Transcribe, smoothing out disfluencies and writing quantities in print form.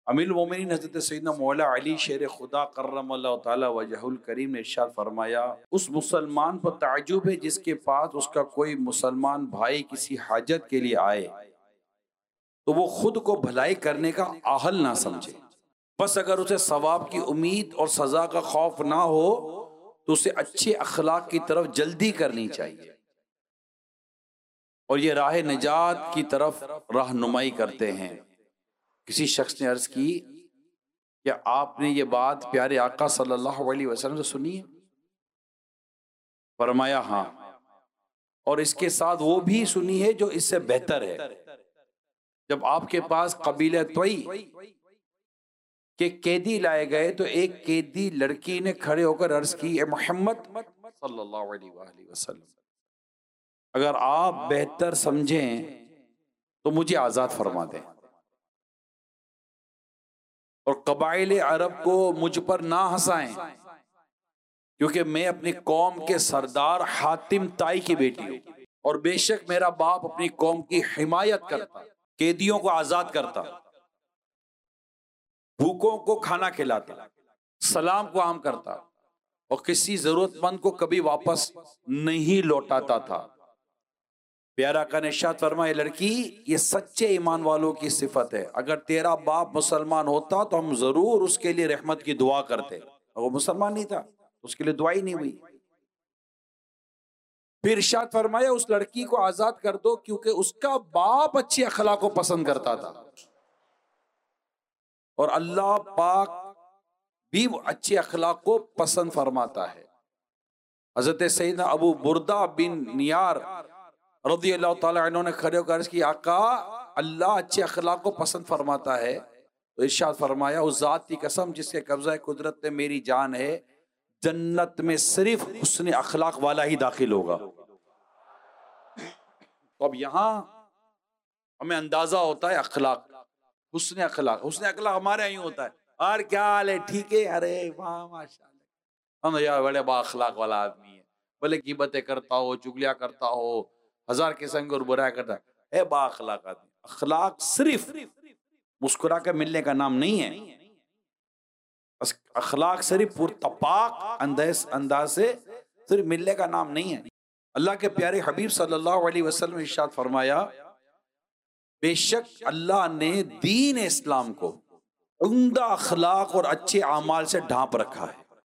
امیر المومنین حضرت سیدنا مولا علی شیر خدا کرم اللہ تعالی وجہ الکریم نے ارشاد فرمایا اس مسلمان پر تعجب ہے جس کے پاس اس کا کوئی مسلمان بھائی کسی حاجت کے لیے آئے تو وہ خود کو بھلائی کرنے کا اہل نہ سمجھے، بس اگر اسے ثواب کی امید اور سزا کا خوف نہ ہو تو اسے اچھے اخلاق کی طرف جلدی کرنی چاہیے، اور یہ راہ نجات کی طرف رہنمائی کرتے ہیں۔ کسی شخص نے عرض کی کہ آپ نے یہ بات پیارے آقا صلی اللہ علیہ وسلم سے سنی ہے؟ فرمایا ہاں، اور اس کے ساتھ وہ بھی سنی ہے جو اس سے بہتر ہے۔ جب آپ کے پاس قبیلہ طوئی کے قیدی لائے گئے تو ایک قیدی لڑکی نے کھڑے ہو کر عرض کی، اے محمد صلی اللہ علیہ وآلہ وسلم، اگر آپ بہتر سمجھیں تو مجھے آزاد فرما دیں، اور قبائل عرب کو مجھ پر نہ ہنسائیں، کیونکہ میں اپنی قوم کے سردار حاتم طائی کی بیٹی ہوں، اور بے شک میرا باپ اپنی قوم کی حمایت کرتا، قیدیوں کو آزاد کرتا، بھوکوں کو کھانا کھلاتا، سلام کو عام کرتا، اور کسی ضرورت مند کو کبھی واپس نہیں لوٹاتا تھا۔ پیارا کا ارشاد فرمائے، لڑکی یہ سچے ایمان والوں کی صفت ہے، اگر تیرا باپ مسلمان ہوتا تو ہم ضرور اس کے لیے رحمت کی دعا کرتے، اور وہ مسلمان نہیں تھا اس کے لیے دعا ہی نہیں ہوئی۔ پھر ارشاد فرمایا اس لڑکی کو آزاد کر دو کیونکہ اس کا باپ اچھے اخلاق کو پسند کرتا تھا، اور اللہ پاک بھی اچھے اخلاق کو پسند فرماتا ہے۔ حضرت سیدنا ابو بردہ بن نیار رضی اللہ تعالیٰ عنہ نے کھڑے ہو کر عرض کی، آقا اللہ اچھے اخلاق کو پسند فرماتا ہے، تو ارشاد فرمایا اس ذات کی قسم جس کے قبضہ قدرت میں میری جان ہے، جنت میں صرف حسن اخلاق والا ہی داخل ہوگا۔ تو اب یہاں ہمیں اندازہ ہوتا ہے اخلاق، حسن اخلاق، حسن اخلاق ہمارے یہیں ہوتا ہے، اور کیا حال ہے، ٹھیک ہے، ارے واہ ماشاءاللہ، ہم یار بڑے با اخلاق والا آدمی ہے، بھلے غیبتیں کرتا ہو، چگلیاں کرتا ہو، ہزار قسم کی اور برائی کرتا ہے با اخلاق آدمی۔ اخلاق صرف مسکرا کے ملنے کا نام نہیں ہے، اخلاق صرف پرتپاک انداز سے صرف ملنے کا نام نہیں ہے۔ اللہ کے پیارے حبیب صلی اللہ علیہ وسلم نے ارشاد فرمایا، بے شک اللہ نے دین اسلام کو عمدہ اخلاق اور اچھے اعمال سے ڈھانپ رکھا ہے۔